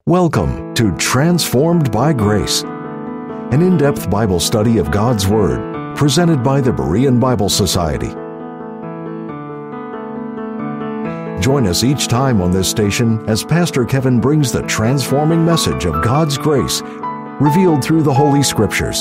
Welcome to Transformed by Grace, an in-depth Bible study of God's Word, presented by the Berean Bible Society. Join us each time on this station as Pastor Kevin brings the transforming message of God's grace revealed through the Holy Scriptures.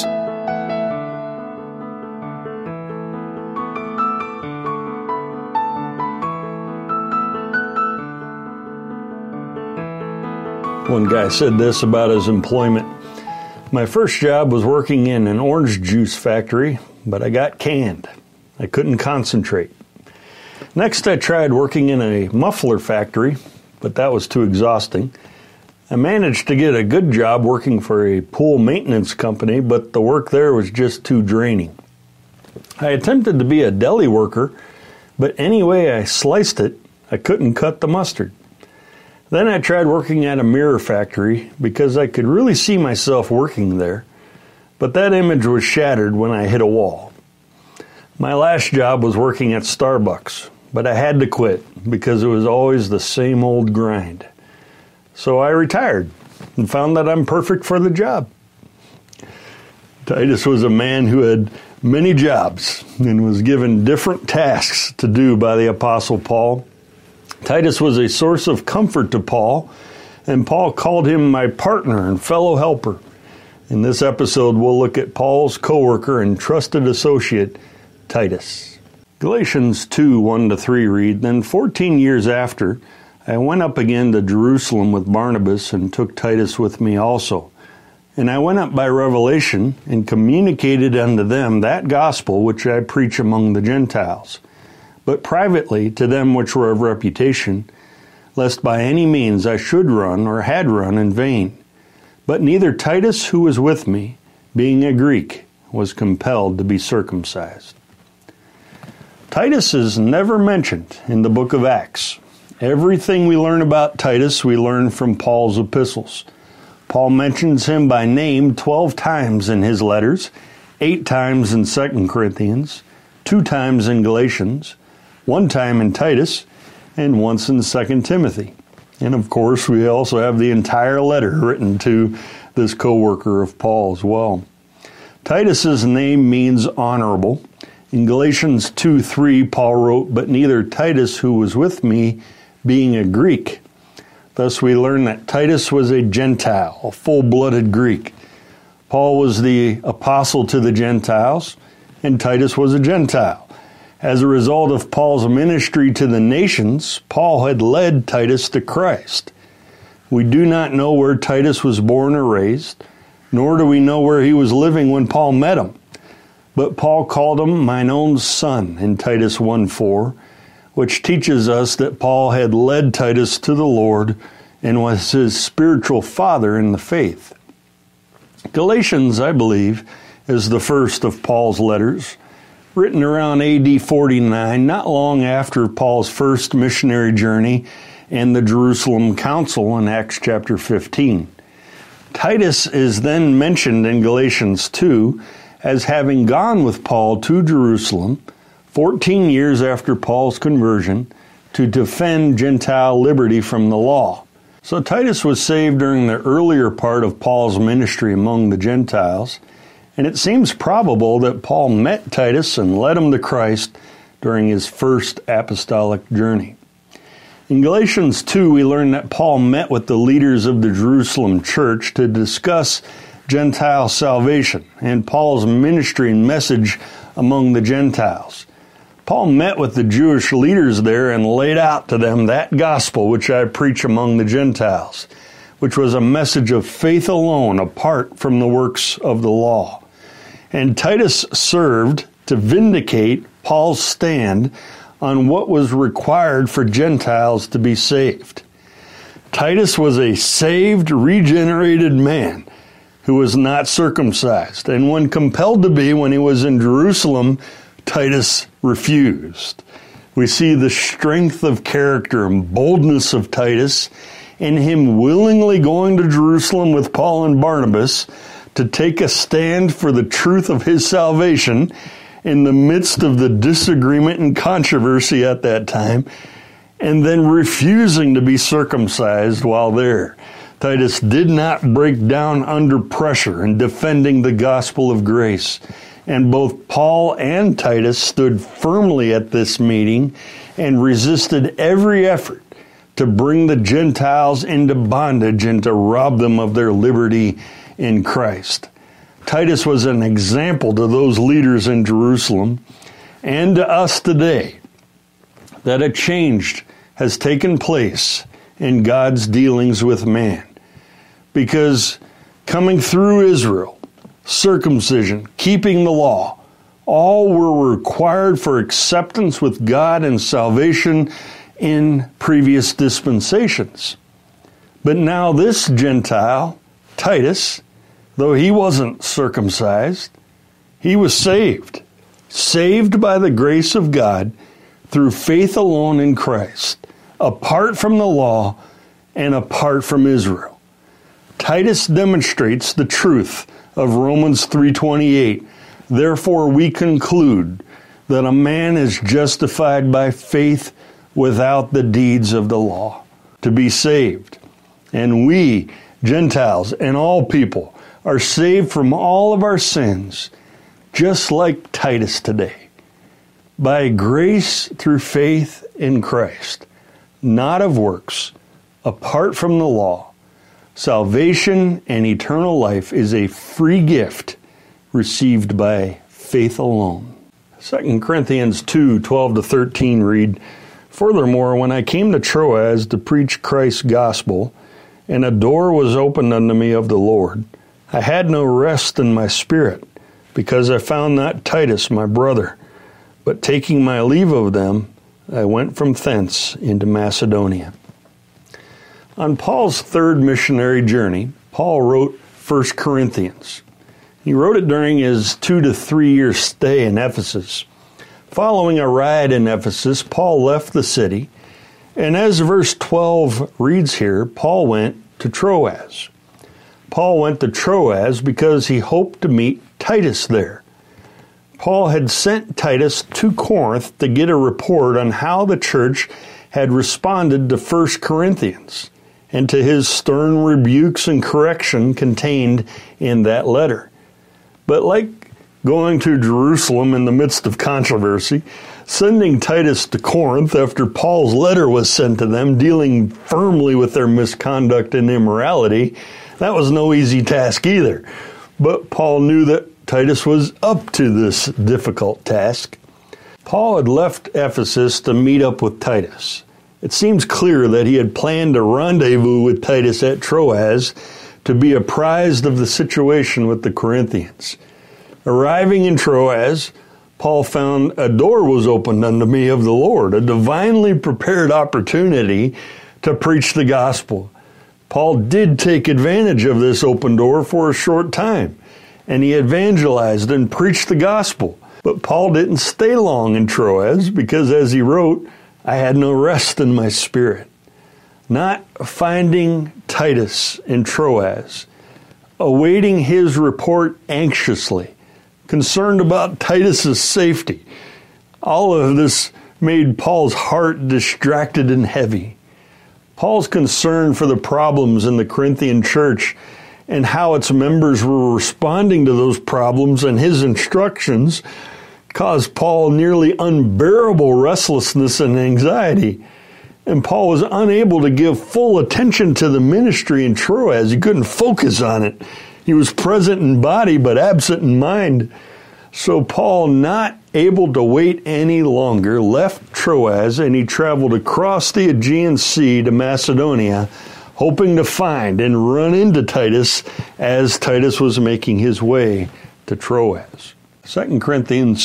One guy said this about his employment. My first job was working in an orange juice factory, but I got canned. I couldn't concentrate. Next, I tried working in a muffler factory, but that was too exhausting. I managed to get a good job working for a pool maintenance company, but the work there was just too draining. I attempted to be a deli worker, but any way I sliced it, I couldn't cut the mustard. Then I tried working at a mirror factory because I could really see myself working there, but that image was shattered when I hit a wall. My last job was working at Starbucks, but I had to quit because it was always the same old grind. So I retired and found that I'm perfect for the job. Titus was a man who had many jobs and was given different tasks to do by the Apostle Paul. Titus was a source of comfort to Paul, and Paul called him my partner and fellow helper. In this episode, we'll look at Paul's co-worker and trusted associate, Titus. Galatians 2, 1-3 read, Then 14 years after, I went up again to Jerusalem with Barnabas and took Titus with me also. And I went up by revelation and communicated unto them that gospel which I preach among the Gentiles, but privately to them which were of reputation, lest by any means I should run or had run in vain. But neither Titus, who was with me, being a Greek, was compelled to be circumcised. Titus is never mentioned in the book of Acts. Everything we learn about Titus, we learn from Paul's epistles. Paul mentions him by name 12 times in his letters, 8 times in 2 Corinthians, 2 times in Galatians, 1 time in Titus, and once in 2 Timothy. And of course, we also have the entire letter written to this co-worker of Paul as well. Titus's name means honorable. In Galatians 2:3, Paul wrote, But neither Titus, who was with me, being a Greek. Thus we learn that Titus was a Gentile, a full-blooded Greek. Paul was the apostle to the Gentiles, and Titus was a Gentile. As a result of Paul's ministry to the nations, Paul had led Titus to Christ. We do not know where Titus was born or raised, nor do we know where he was living when Paul met him. But Paul called him mine own son in Titus 1:4, which teaches us that Paul had led Titus to the Lord and was his spiritual father in the faith. Galatians, I believe, is the first of Paul's letters, written around AD 49, not long after Paul's first missionary journey and the Jerusalem Council in Acts chapter 15. Titus is then mentioned in Galatians 2 as having gone with Paul to Jerusalem 14 years after Paul's conversion to defend Gentile liberty from the law. So Titus was saved during the earlier part of Paul's ministry among the Gentiles, and it seems probable that Paul met Titus and led him to Christ during his first apostolic journey. In Galatians 2, we learn that Paul met with the leaders of the Jerusalem church to discuss Gentile salvation and Paul's ministry and message among the Gentiles. Paul met with the Jewish leaders there and laid out to them that gospel which I preach among the Gentiles, which was a message of faith alone apart from the works of the law. And Titus served to vindicate Paul's stand on what was required for Gentiles to be saved. Titus was a saved, regenerated man who was not circumcised, and when compelled to be when he was in Jerusalem, Titus refused. We see the strength of character and boldness of Titus in him willingly going to Jerusalem with Paul and Barnabas to take a stand for the truth of his salvation in the midst of the disagreement and controversy at that time, and then refusing to be circumcised while there. Titus did not break down under pressure in defending the gospel of grace. And both Paul and Titus stood firmly at this meeting and resisted every effort to bring the Gentiles into bondage and to rob them of their liberty in Christ. Titus was an example to those leaders in Jerusalem and to us today that a change has taken place in God's dealings with man. Because coming through Israel, circumcision, keeping the law, all were required for acceptance with God and salvation in previous dispensations. But now this Gentile, Titus, though he wasn't circumcised, he was saved by the grace of God through faith alone in Christ, apart from the law and apart from Israel. Titus demonstrates the truth of Romans 3:28. Therefore we conclude that a man is justified by faith without the deeds of the law to be saved. And we, Gentiles and all people, are saved from all of our sins, just like Titus today, by grace through faith in Christ, not of works, apart from the law. Salvation and eternal life is a free gift received by faith alone. 2 Corinthians 2:12-13 read, Furthermore, when I came to Troas to preach Christ's gospel, and a door was opened unto me of the Lord, I had no rest in my spirit, because I found not Titus my brother. But taking my leave of them, I went from thence into Macedonia. On Paul's third missionary journey, Paul wrote 1 Corinthians. He wrote it during his 2 to 3 year stay in Ephesus. Following a riot in Ephesus, Paul left the city, and as verse 12 reads here, Paul went to Troas. Paul went to Troas because he hoped to meet Titus there. Paul had sent Titus to Corinth to get a report on how the church had responded to 1 Corinthians and to his stern rebukes and correction contained in that letter. But like going to Jerusalem in the midst of controversy, sending Titus to Corinth after Paul's letter was sent to them dealing firmly with their misconduct and immorality, that was no easy task either. But Paul knew that Titus was up to this difficult task. Paul had left Ephesus to meet up with Titus. It seems clear that he had planned a rendezvous with Titus at Troas to be apprised of the situation with the Corinthians. Arriving in Troas, Paul found a door was opened unto me of the Lord, a divinely prepared opportunity to preach the gospel. Paul did take advantage of this open door for a short time, and he evangelized and preached the gospel. But Paul didn't stay long in Troas because, as he wrote, I had no rest in my spirit. Not finding Titus in Troas, awaiting his report anxiously, concerned about Titus's safety. All of this made Paul's heart distracted and heavy. Paul's concern for the problems in the Corinthian church and how its members were responding to those problems and his instructions caused Paul nearly unbearable restlessness and anxiety. And Paul was unable to give full attention to the ministry in Troas. He couldn't focus on it. He was present in body but absent in mind. So Paul, not able to wait any longer, left Troas and he traveled across the Aegean Sea to Macedonia, hoping to find and run into Titus as Titus was making his way to Troas. 2 Corinthians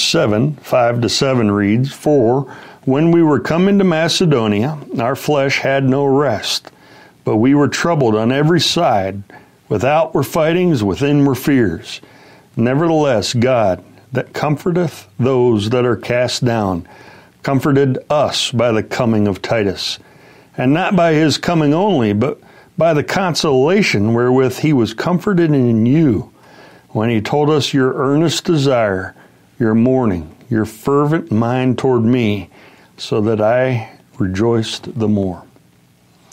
7:5-7 reads, For when we were come into Macedonia, our flesh had no rest, but we were troubled on every side. Without were fightings, within were fears. Nevertheless, God, that comforteth those that are cast down, comforted us by the coming of Titus, and not by his coming only, but by the consolation wherewith he was comforted in you, when he told us your earnest desire, your mourning, your fervent mind toward me, so that I rejoiced the more.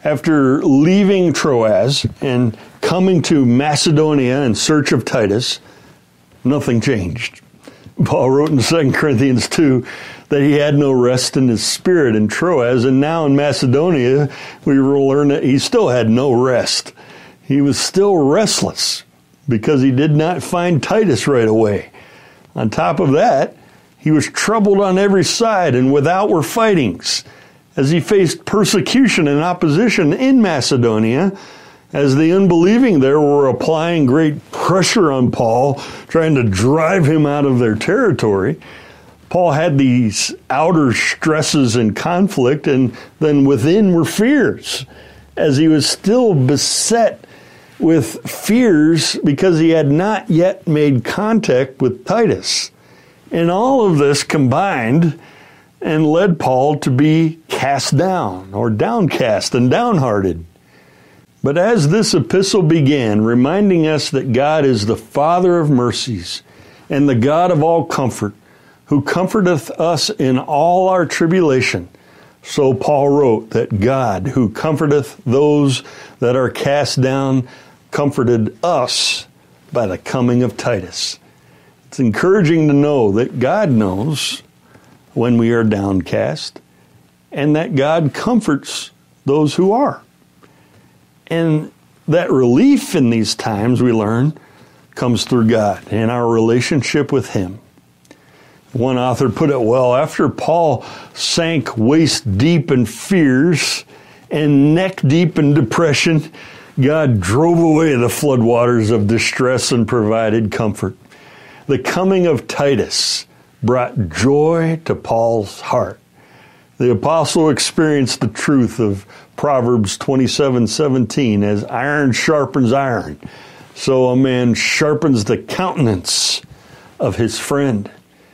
After leaving Troas and coming to Macedonia in search of Titus, nothing changed. Paul wrote in 2 Corinthians 2 that he had no rest in his spirit in Troas, and now in Macedonia we will learn that he still had no rest. He was still restless because he did not find Titus right away. On top of that, he was troubled on every side and with outward fightings, as he faced persecution and opposition in Macedonia, as the unbelieving there were applying great pressure on Paul, trying to drive him out of their territory. Paul had these outer stresses and conflict, and then within were fears, as he was still beset with fears because he had not yet made contact with Titus. And all of this combined and led Paul to be cast down, or downcast and downhearted. But as this epistle began, reminding us that God is the Father of mercies and the God of all comfort, who comforteth us in all our tribulation, so Paul wrote that God, who comforteth those that are cast down, comforted us by the coming of Titus. It's encouraging to know that God knows when we are downcast, and that God comforts those who are. And that relief in these times, we learn, comes through God and our relationship with Him. One author put it well, after Paul sank waist deep in fears and neck deep in depression, God drove away the floodwaters of distress and provided comfort. The coming of Titus brought joy to Paul's heart. The apostle experienced the truth of Proverbs 27:17, as iron sharpens iron, so a man sharpens the countenance of his friend.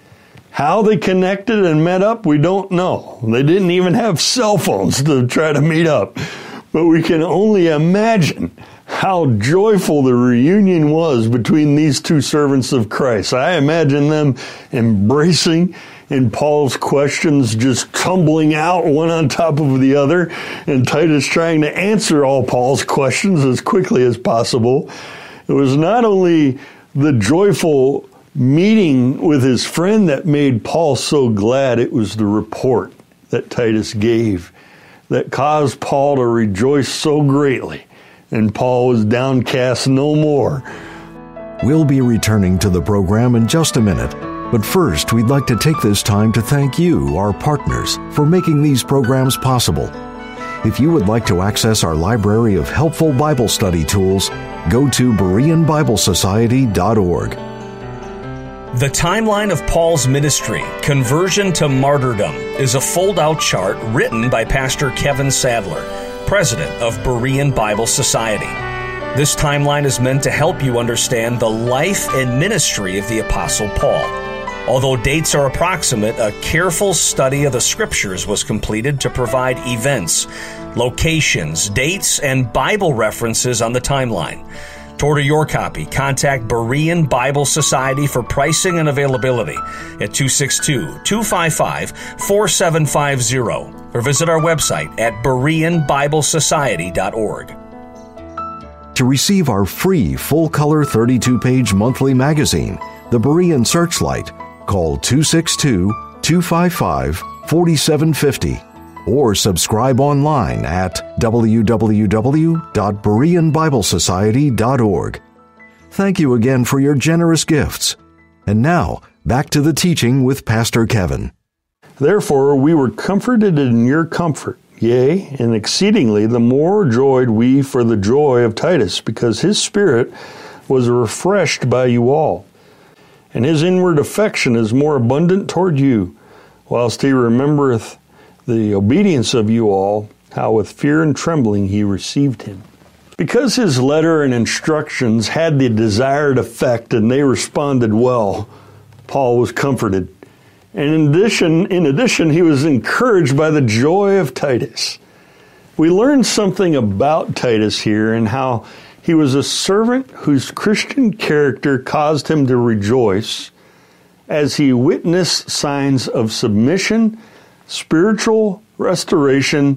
How they connected and met up, we don't know. They didn't even have cell phones to try to meet up. But we can only imagine how joyful the reunion was between these two servants of Christ. I imagine them embracing, and Paul's questions just tumbling out one on top of the other, and Titus trying to answer all Paul's questions as quickly as possible. It was not only the joyful meeting with his friend that made Paul so glad, it was the report that Titus gave that caused Paul to rejoice so greatly, and Paul was downcast no more. We'll be returning to the program in just a minute, but first we'd like to take this time to thank you, our partners, for making these programs possible. If you would like to access our library of helpful Bible study tools, go to BereanBibleSociety.org. The Timeline of Paul's Ministry, Conversion to Martyrdom, is a fold-out chart written by Pastor Kevin Sadler, President of Berean Bible Society. This timeline is meant to help you understand the life and ministry of the Apostle Paul. Although dates are approximate, a careful study of the Scriptures was completed to provide events, locations, dates, and Bible references on the timeline. To order your copy, contact Berean Bible Society for pricing and availability at 262-255-4750 or visit our website at BereanBibleSociety.org. To receive our free full-color 32-page monthly magazine, The Berean Searchlight, call 262-255-4750 or subscribe online at www.BereanBibleSociety.org. Thank you again for your generous gifts. And now, back to the teaching with Pastor Kevin. Therefore, we were comforted in your comfort, yea, and exceedingly the more joyed we for the joy of Titus, because his spirit was refreshed by you all. And his inward affection is more abundant toward you, whilst he remembereth the obedience of you all, how with fear and trembling he received him. Because his letter and instructions had the desired effect and they responded well, Paul was comforted. And in addition, he was encouraged by the joy of Titus. We learned something about Titus here and how he was a servant whose Christian character caused him to rejoice as he witnessed signs of submission, spiritual restoration,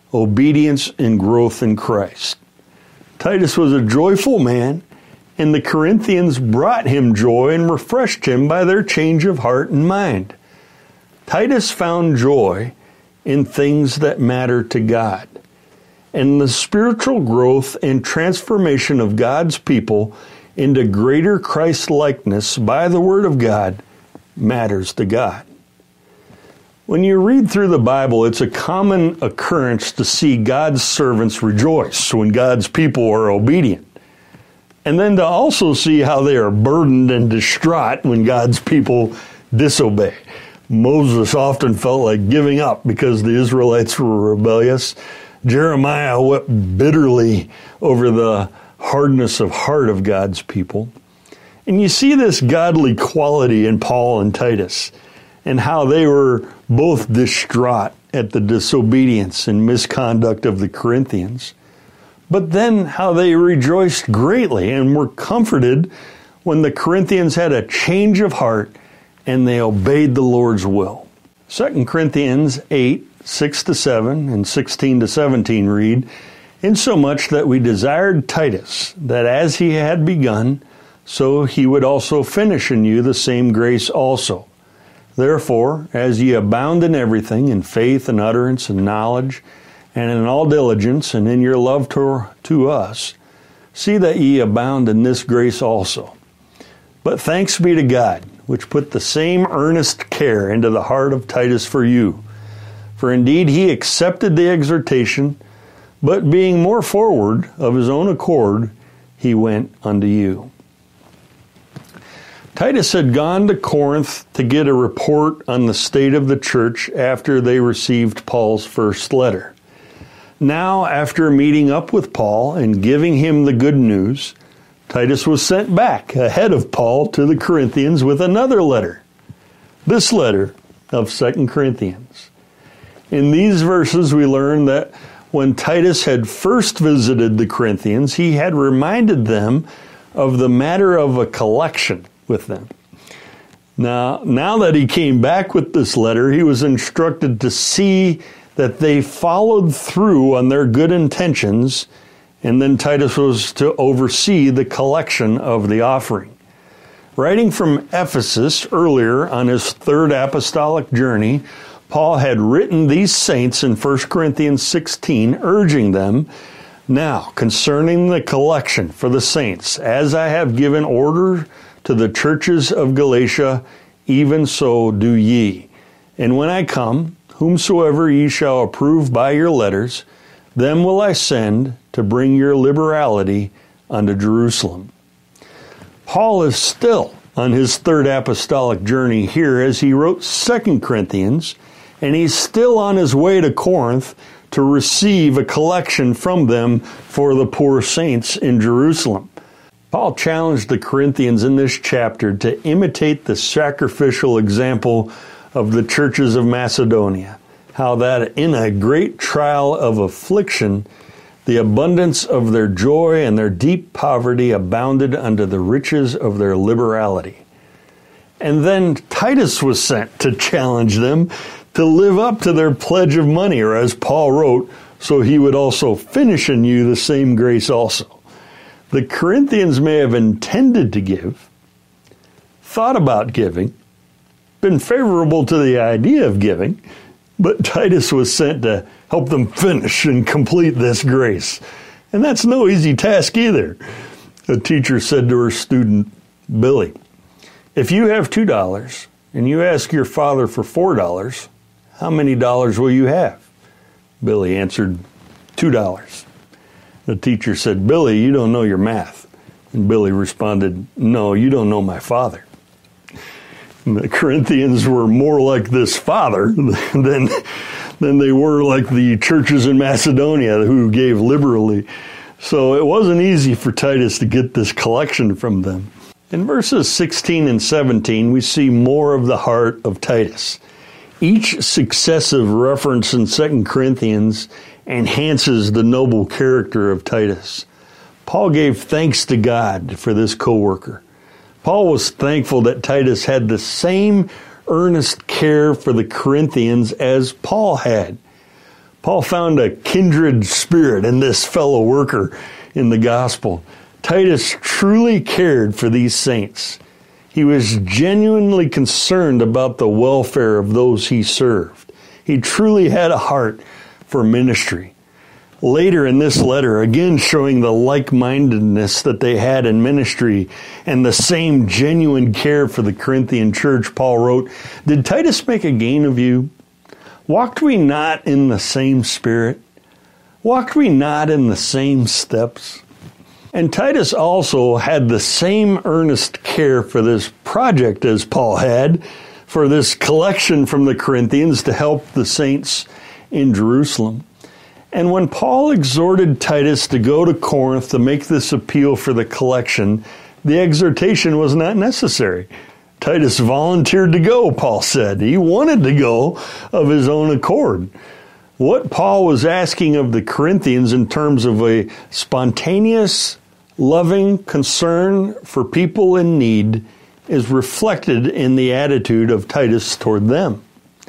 obedience and growth in Christ. Titus was a joyful man, and the Corinthians brought him joy and refreshed him by their change of heart and mind. Titus found joy in things that matter to God, and the spiritual growth and transformation of God's people into greater Christ-likeness by the Word of God matters to God. When you read through the Bible, it's a common occurrence to see God's servants rejoice when God's people are obedient, and then to also see how they are burdened and distraught when God's people disobey. Moses often felt like giving up because the Israelites were rebellious. Jeremiah wept bitterly over the hardness of heart of God's people. And you see this godly quality in Paul and Titus, and how they were both distraught at the disobedience and misconduct of the Corinthians, but then how they rejoiced greatly and were comforted when the Corinthians had a change of heart and they obeyed the Lord's will. 2 Corinthians 8, 6-7 and 16-17 read, "Insomuch that we desired Titus, that as he had begun, so he would also finish in you the same grace also. Therefore, as ye abound in everything, in faith and utterance and knowledge, and in all diligence, and in your love to us, see that ye abound in this grace also. But thanks be to God, which put the same earnest care into the heart of Titus for you. For indeed he accepted the exhortation, but being more forward of his own accord, he went unto you." Titus had gone to Corinth to get a report on the state of the church after they received Paul's first letter. Now, after meeting up with Paul and giving him the good news, Titus was sent back ahead of Paul to the Corinthians with another letter. This letter of 2 Corinthians. In these verses, we learn that when Titus had first visited the Corinthians, he had reminded them of the matter of a collection with them. Now that he came back with this letter, he was instructed to see that they followed through on their good intentions, and then Titus was to oversee the collection of the offering. Writing from Ephesus earlier on his third apostolic journey, Paul had written these saints in 1 Corinthians 16, urging them, "Now, concerning the collection for the saints, as I have given order to the churches of Galatia, even so do ye. And when I come, whomsoever ye shall approve by your letters, them will I send to bring your liberality unto Jerusalem." Paul is still on his third apostolic journey here as he wrote 2 Corinthians, and he's still on his way to Corinth to receive a collection from them for the poor saints in Jerusalem. Paul challenged the Corinthians in this chapter to imitate the sacrificial example of the churches of Macedonia, how that in a great trial of affliction, the abundance of their joy and their deep poverty abounded unto the riches of their liberality. And then Titus was sent to challenge them to live up to their pledge of money, or as Paul wrote, so he would also finish in you the same grace also. The Corinthians may have intended to give, thought about giving, been favorable to the idea of giving, but Titus was sent to help them finish and complete this grace. And that's no easy task either. A teacher said to her student, "Billy, if you have $2 and you ask your father for $4, how many dollars will you have?" Billy answered, $2. The teacher said, "Billy, you don't know your math." And Billy responded, "No, you don't know my father." And the Corinthians were more like this father than they were like the churches in Macedonia who gave liberally. So it wasn't easy for Titus to get this collection from them. In verses 16 and 17, we see more of the heart of Titus. Each successive reference in 2 Corinthians enhances the noble character of Titus. Paul gave thanks to God for this co-worker. Paul was thankful that Titus had the same earnest care for the Corinthians as Paul had. Paul found a kindred spirit in this fellow worker in the gospel. Titus truly cared for these saints. He was genuinely concerned about the welfare of those he served. He truly had a heart for ministry. Later in this letter, again showing the like-mindedness that they had in ministry and the same genuine care for the Corinthian church, Paul wrote, "Did Titus make a gain of you? Walked we not in the same spirit? Walked we not in the same steps?" And Titus also had the same earnest care for this project as Paul had, for this collection from the Corinthians to help the saints in Jerusalem. And when Paul exhorted Titus to go to Corinth to make this appeal for the collection, the exhortation was not necessary. Titus volunteered to go, Paul said. He wanted to go of his own accord. What Paul was asking of the Corinthians in terms of a spontaneous, loving concern for people in need is reflected in the attitude of Titus toward them.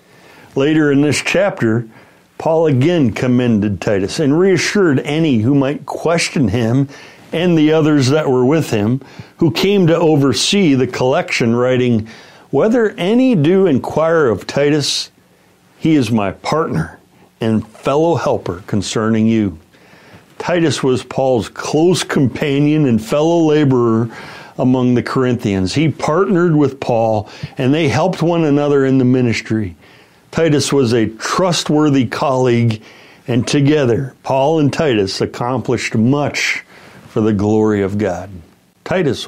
Later in this chapter, Paul again commended Titus and reassured any who might question him and the others that were with him, who came to oversee the collection, writing, "Whether any do inquire of Titus, he is my partner and fellow helper concerning you." Titus was Paul's close companion and fellow laborer among the Corinthians. He partnered with Paul, and they helped one another in the ministry. Titus was a trustworthy colleague, and together, Paul and Titus accomplished much for the glory of God. Titus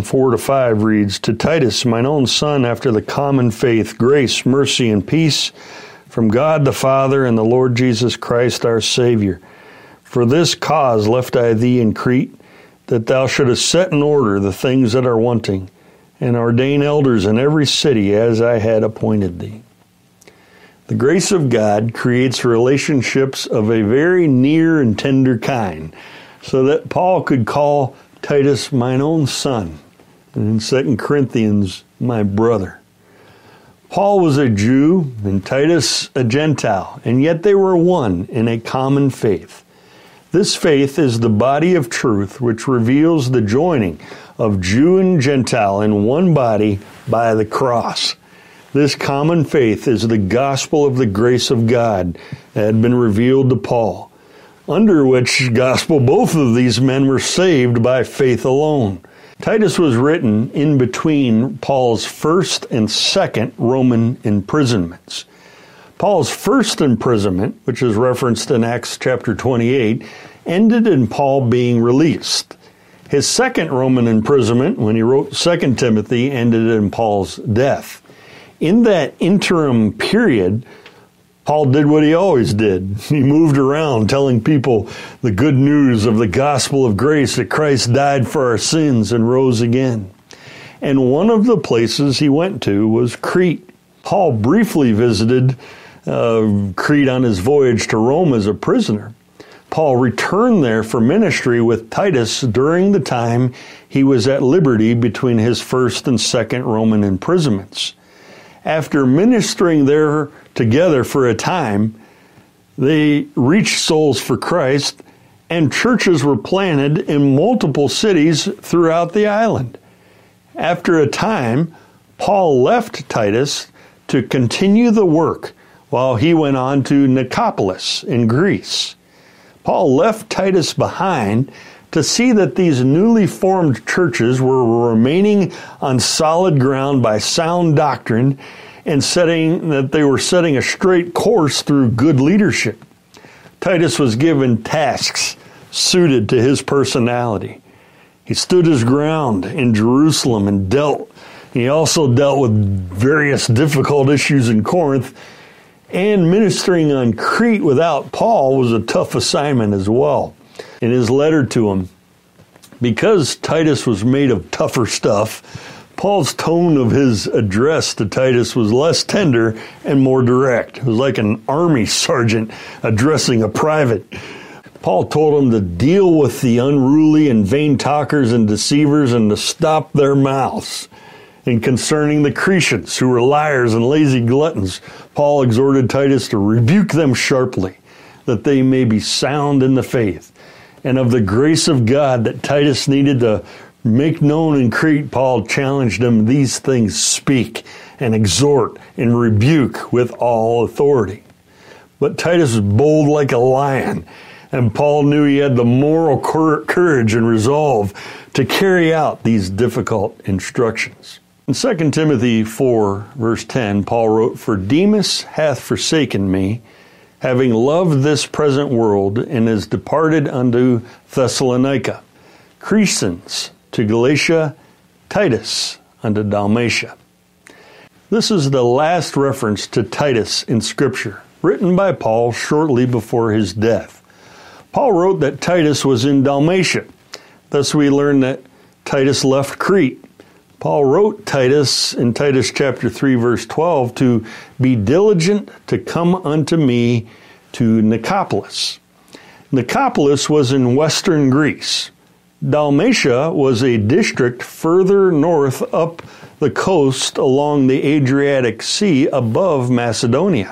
1:4-5 reads, "To Titus, mine own son, after the common faith, grace, mercy, and peace from God the Father and the Lord Jesus Christ our Savior. For this cause left I thee in Crete, that thou shouldest set in order the things that are wanting, and ordain elders in every city as I had appointed thee." The grace of God creates relationships of a very near and tender kind, so that Paul could call Titus mine own son, and in 2 Corinthians, my brother. Paul was a Jew and Titus a Gentile, and yet they were one in a common faith. This faith is the body of truth which reveals the joining of Jew and Gentile in one body by the cross. This common faith is the gospel of the grace of God that had been revealed to Paul, under which gospel both of these men were saved by faith alone. Titus was written in between Paul's first and second Roman imprisonments. Paul's first imprisonment, which is referenced in Acts chapter 28, ended in Paul being released. His second Roman imprisonment, when he wrote 2 Timothy, ended in Paul's death. In that interim period, Paul did what he always did. He moved around telling people the good news of the gospel of grace, that Christ died for our sins and rose again. And one of the places he went to was Crete. Paul briefly visited Crete on his voyage to Rome as a prisoner. Paul returned there for ministry with Titus during the time he was at liberty between his first and second Roman imprisonments. After ministering there together for a time, they reached souls for Christ, and churches were planted in multiple cities throughout the island. After a time, Paul left Titus to continue the work while he went on to Nicopolis in Greece. Paul left Titus behind to see that these newly formed churches were remaining on solid ground by sound doctrine, and that they were setting a straight course through good leadership. Titus was given tasks suited to his personality. He stood his ground in Jerusalem and he also dealt with various difficult issues in Corinth, and ministering on Crete without Paul was a tough assignment as well. In his letter to him, because Titus was made of tougher stuff, Paul's tone of his address to Titus was less tender and more direct. It was like an army sergeant addressing a private. Paul told him to deal with the unruly and vain talkers and deceivers and to stop their mouths. And concerning the Cretians, who were liars and lazy gluttons, Paul exhorted Titus to rebuke them sharply. that they may be sound in the faith. And of the grace of God that Titus needed to make known in Crete, Paul challenged him, these things speak and exhort and rebuke with all authority. But Titus was bold like a lion, and Paul knew he had the moral courage and resolve to carry out these difficult instructions. In 2 Timothy 4, verse 10, Paul wrote, "For Demas hath forsaken me, having loved this present world, and is departed unto Thessalonica. Crescens to Galatia, Titus unto Dalmatia." This is the last reference to Titus in Scripture, written by Paul shortly before his death. Paul wrote that Titus was in Dalmatia. Thus we learn that Titus left Crete. Paul wrote Titus in Titus chapter 3, verse 12, to be diligent to come unto me to Nicopolis. Nicopolis was in western Greece. Dalmatia was a district further north up the coast along the Adriatic Sea above Macedonia.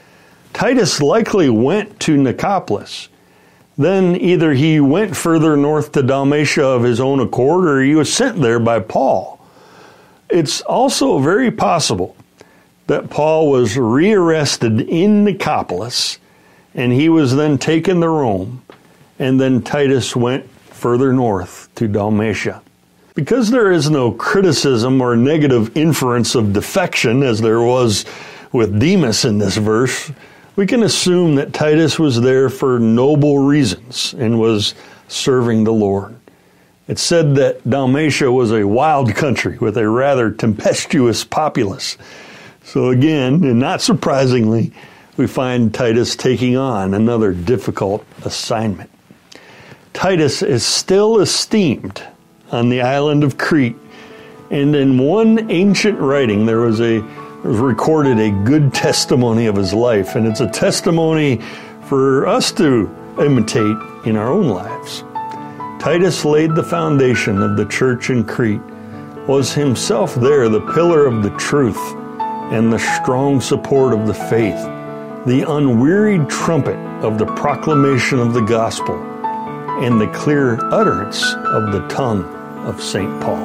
Titus likely went to Nicopolis. Then either he went further north to Dalmatia of his own accord, or he was sent there by Paul. It's also very possible that Paul was rearrested in Nicopolis, and he was then taken to Rome, and then Titus went further north to Dalmatia. Because there is no criticism or negative inference of defection, as there was with Demas in this verse, we can assume that Titus was there for noble reasons and was serving the Lord. It's said that Dalmatia was a wild country with a rather tempestuous populace. So again, and not surprisingly, we find Titus taking on another difficult assignment. Titus is still esteemed on the island of Crete, and in one ancient writing there was recorded a good testimony of his life, and it's a testimony for us to imitate in our own lives. Titus laid the foundation of the church in Crete, was himself there the pillar of the truth and the strong support of the faith, the unwearied trumpet of the proclamation of the gospel, and the clear utterance of the tongue of St. Paul.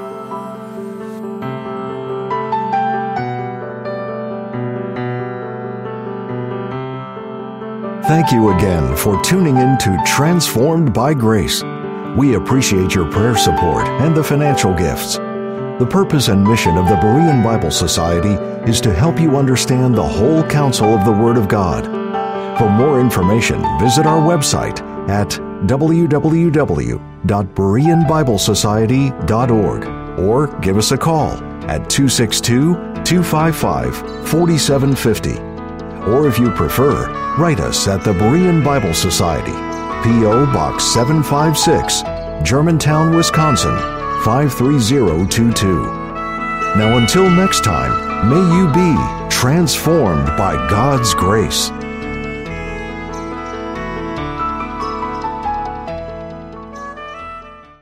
Thank you again for tuning in to Transformed by Grace. We appreciate your prayer support and the financial gifts. The purpose and mission of the Berean Bible Society is to help you understand the whole counsel of the Word of God. For more information, visit our website at www.bereanbiblesociety.org or give us a call at 262-255-4750. Or if you prefer, write us at the Berean Bible Society, P.O. Box 756, Germantown, Wisconsin, 53022. Now until next time, may you be transformed by God's grace.